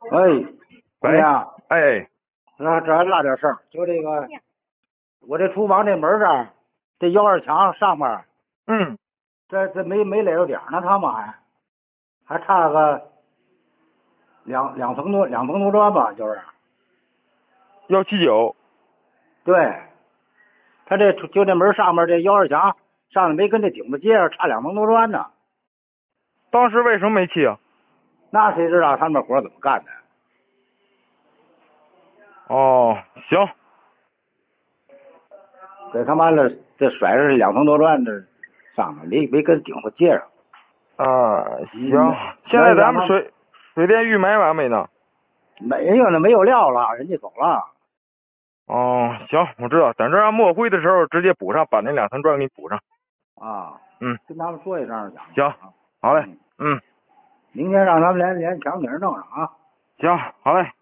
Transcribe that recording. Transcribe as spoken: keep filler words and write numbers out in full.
喂， 喂呀， 哎， 那这还落点事儿，就这个，我这厨房这门这儿，这幺二墙上面， 嗯， 这这没没垒着点儿呢，他们还还差个两两层多两层多砖吧，就是， 幺七九， 对，他这就这门上面这幺二墙上面没跟这顶子接上，差两层多砖呢。 当时为什么没砌啊？ 那谁知道他们这活儿怎么干的？ 哦，行， 给他妈的这甩着两层多砖这上面没没跟顶子接上。 啊，行， 嗯， 现在咱们水水电预埋完没呢？ 没有呢，没有料了，人家走了。 哦，行，我知道，等这让抹灰的时候直接补上，把那两层砖给你补上。 啊， 嗯， 跟他们说一声讲。 行，好嘞，嗯， 明天让他们连连墙给人弄上啊。 行，好嘞。